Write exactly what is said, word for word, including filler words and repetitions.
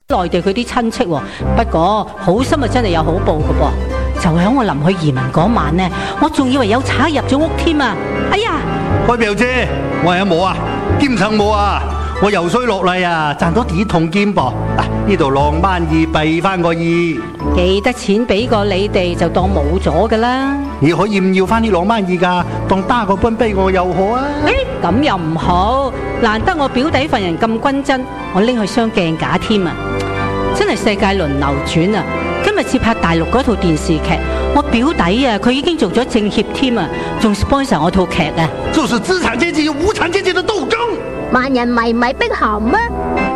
內地佢啲親戚喎。不過好心啊，真係有好報㗎噃。就喺我臨去移民嗰晚呢，我仲以為有賊入咗屋添啊！哎呀， 開表姐，我係阿冇啊，兼層冇啊，我游水落嚟啊，賺咗幾桶金噃。嗱，呢度兩萬二俾翻個二， 記得錢俾過你哋就當冇咗噶啦。 你可以唔要翻呢兩萬二噶，當打個分俾我又好啊。 誒，咁又唔好，難得我表弟份人咁均真，我拎去雙鏡架添啊！真係世界輪流轉啊！今日接拍大陸嗰套電視劇，我表弟啊，佢已經做咗政協添啊，仲 sponsor 我套劇啊！ 就是資產階級與無產階級的鬥爭。 萬人迷唔係碧咸咩？